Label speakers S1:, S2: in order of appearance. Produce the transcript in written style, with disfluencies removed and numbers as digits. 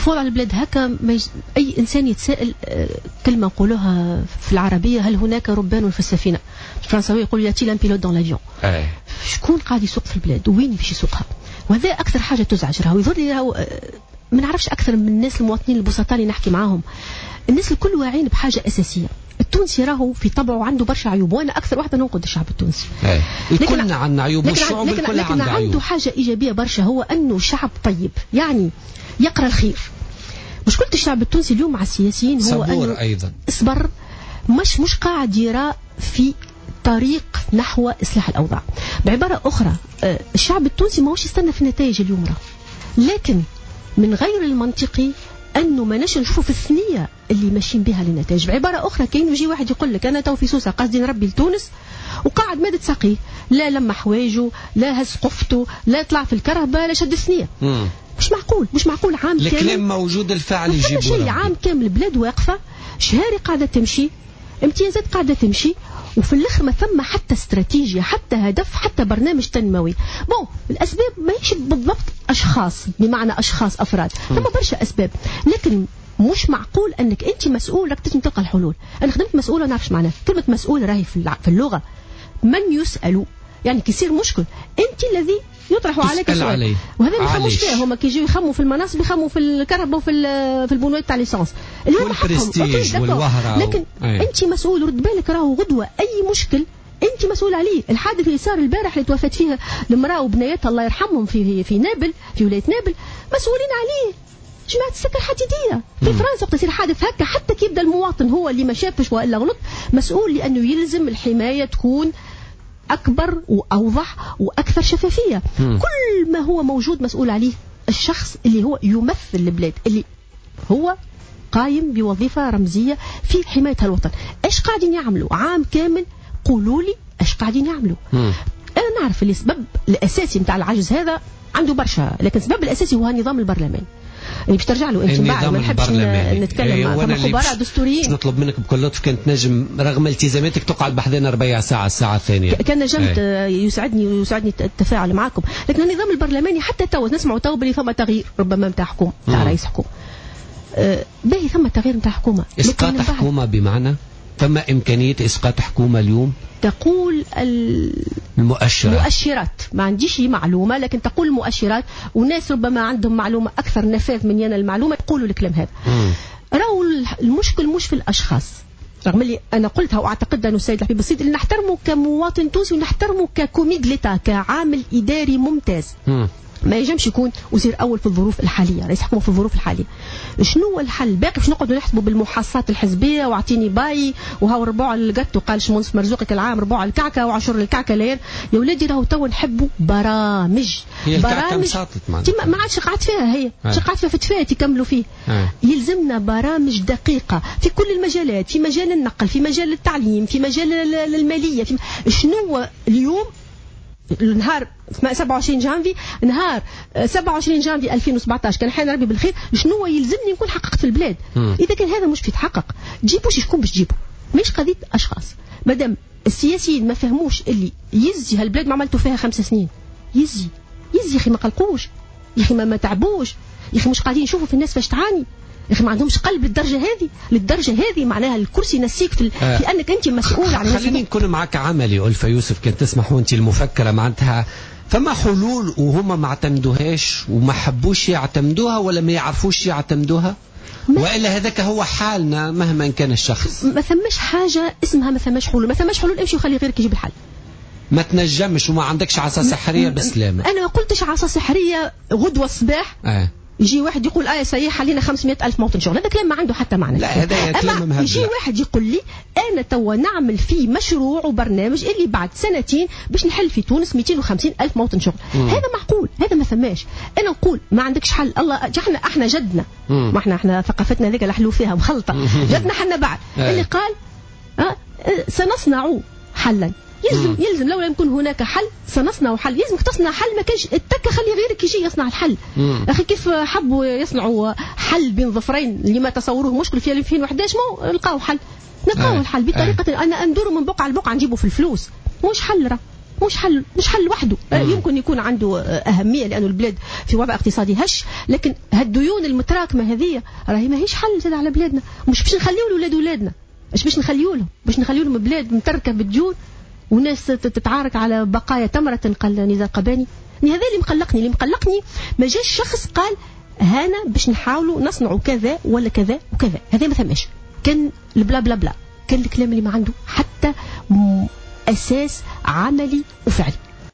S1: شوف وضع البلاد هكا أي إنسان يتساءل كلمة نقولوها في العربية: هل هناك ربان في السفينة؟ الفرنساوي يقول ياتي لان بيلوت دون لافيون. شكون قاعد يسوق في البلاد وين باش يسوقها؟ وهذا أكثر حاجة تزعج. راهو يظهر لي ما نعرفش أكثر من الناس المواطنين البسطاء اللي نحكي معاهم، الناس الكل واعين بحاجة أساسية. التونسي راهو في طبعه عنده برشا عيوب، وانا اكثر واحده ننقد الشعب التونسي.
S2: كلنا عندنا عيوب، والشعوب الكل
S1: عندها عيوب. عنده حاجه ايجابيه برشا، هو انه شعب طيب، يعني يقرا الخير. مشكله الشعب التونسي اليوم مع السياسيين هو انه
S2: ايضا
S1: اصبر، مش قاعد يرى في طريق نحو اصلاح الاوضاع. بعباره اخرى الشعب التونسي ماهوش يستنى في النتائج اليوم لكن من غير المنطقي انه ما نش نشوفوا في الثنيه اللي ماشيين بها للنتائج. بعباره اخرى كاين يجي واحد يقول لك انا تو في سوسه قصدي نربي لتونس، وقاعد مادة ساقيه، لا لما حوايجه، لا هز قفته، لا طلع في الكرهبه، لا شد الثنيه. مش معقول عام كامل
S2: الكلام موجود، الفعل يجيبه
S1: شيء. عام كامل البلاد واقفه، شهاري قاعده تمشي، امتيازات قاعده تمشي، وفي الاخر ما ثم حتى استراتيجيه، حتى هدف، حتى برنامج تنموي. الاسباب ماهيش بالضبط اشخاص، بمعنى اشخاص افراد، ثم برشا اسباب، لكن مش معقول انك انت مسؤول راك تلزم تلقى الحلول. انا خدمت مسؤوله، نعرفش معناها كلمه مسؤول راهي في اللغه من يسأل، يعني كيصير مشكل انت الذي يطرح عليك السؤال، وهذا ما يخموش فيه. هما كي يجيو يخموا في المناصب يخموا في الكهرباء وفي البنوات تاع ليسانس اللي هو حقهم، لكن انت مسؤول. رد بالك راهو غدوه اي مشكل انت مسؤول عليه. الحادث اللي صار البارح اللي توفت فيها المراه وبنيتها الله يرحمهم في نابل، في ولايه نابل، مسؤولين عليه جماعة السكة الحديدية. في فرنسا وقت يصير حادث هكا، حتى كي يبدا المواطن هو اللي ما شافش والا غلط، مسؤول، لانه يلزم الحمايه تكون اكبر واوضح واكثر شفافيه. كل ما هو موجود مسؤول عليه الشخص اللي هو يمثل البلاد، اللي هو قايم بوظيفه رمزيه في حمايه الوطن. ايش قاعدين يعملوا عام كامل؟ قولوا لي ايش قاعدين يعملوا. انا نعرف اللي السبب الاساسي نتاع العجز هذا عنده برشا، لكن السبب الاساسي هو النظام البرلماني اللي باش ترجع له انت بعد. ما نحبش نتكلم مع خبراء دستوريين.
S2: نطلب منك بكل لطف كانت نجم رغم التزاماتك تقعد بحذنا ربيع ساعه، الساعه الثانيه
S1: كان نجمت. يسعدني التفاعل معكم، لكن النظام البرلماني حتى تو نسمعوا تو بلي ثم تغيير ربما نتاع حكومه نتاع رئيس حكومه. باهي ثم تغيير نتاع حكومه،
S2: اسقاط حكومه، بمعنى ثم امكانيه اسقاط حكومه اليوم.
S1: تقول المؤشرات، ما عنديش معلومة، لكن تقول المؤشرات، والناس ربما عندهم معلومة أكثر نفاذ من ينا المعلومة يقولوا الكلام هذا. راهو المشكل مش في الأشخاص، رغم اللي أنا قلتها وأعتقد أنه السيد الحبيب السيد اللي نحترمه كمواطن تونسي ونحترمه ككوميد لتا، كعامل إداري ممتاز. ما يجمش يكون وزير اول في الظروف الحاليه، رئيس حكومه في الظروف الحاليه. شنو هو الحل؟ باقي باش نقعدوا نحسبوا بالمحاصات الحزبيه واعطيني باي وهاو ربع القط وقال شمونس مرزوقك العام ربع الكعكه وعشر الكعكه لين. يا ولادي راهو تو نحبوا برامج.
S2: هي برامج
S1: ما عادش قعدت فيها، هي قعدت فيها في تفاهه يكملوا فيه. يلزمنا برامج دقيقه في كل المجالات، في مجال النقل، في مجال التعليم، في مجال الماليه، في شنو اليوم نهار 27 جانفي، نهار 27 جانفي 2017 كان حين ربي بالخير، شنو يلزمني نكون حققت في البلاد. اذا كان هذا مش يتحقق جيبوا شكون باش تجيبوا، مش قضيه اشخاص. مادام السياسيين ما فهموش اللي يزي هالبلاد ما عملتوا فيها 5 سنين، يزي يا اخي ما قلقوش، يا اخي ما تعبوش، يا اخي مش قاعدين يشوفوا في الناس فاش تعاني، يا اخي ما عندهمش قلب للدرجه هذه معناها الكرسي نسيك في انك انت مسؤول عن الناس.
S2: خليني نكون معك عملي ألفة يوسف، كنت تسمحوا انت المفكره معناتها فما حلول وهم ما اعتمدوهاش وما حبوش يعتمدوها ولا ما يعرفوش يعتمدوها، والا هذاك هو حالنا مهما كان الشخص.
S1: ما ثماش حاجه اسمها ما ثماش حلول، ما ثماش حلول، امشي وخلي غيرك يجيب الحل.
S2: ما تنجمش وما عندكش عصا سحريه بسلامه.
S1: انا ما قلتش عصا سحريه غدوه الصباح يجي واحد يقول صحيح علينا 500,000 موطن شغل، هذا كلام ما عنده حتى معنى.
S2: لا هذا كلام مهبل.
S1: يجي واحد يقول لي انا توا نعمل فيه مشروع وبرنامج اللي بعد 2 سنين باش نحل في تونس 250,000 موطن شغل. هذا معقول؟ هذا ما ثماش. انا نقول ما عندكش حل. الله احنا جدنا، ما احنا ثقافتنا ذيك نحلو فيها مخلطه. جدنا حنا بعد اللي قال سنصنع حلا. يلزم لو لم يكن هناك حل سنصنع حل. يلزمك تصنع حل، ما كانش التكه خلي غيرك يجي يصنع الحل. اخي كيف حبوا يصنعوا حل بين ظفرين اللي ما تصوروه مشكل في 2011 ما لقاو حل. نلقاو الحل بطريقه انا ندوروا من بقعه لبقعه نجيبوا في الفلوس، مش حل. مش حل وحده. يمكن يكون عنده أهمية لأنه البلاد في وضع اقتصادي هش، لكن هالديون المتراكمة هذه راهي ماهيش حل زاد على بلادنا. مش باش نخليو لولاد ولادنا، مش باش نخليو لهم بلاد متركة بالديون وناس تتعارك على بقايا تمرة. قال نزار قباني هذا اللي مقلقني ما جاش شخص قال هانا باش نحاولوا نصنعوا كذا ولا كذا وكذا. هذا ما ثماش، كان البلا بلا بلا، كان الكلام اللي ما عنده حتى أساس عملي وفعلي.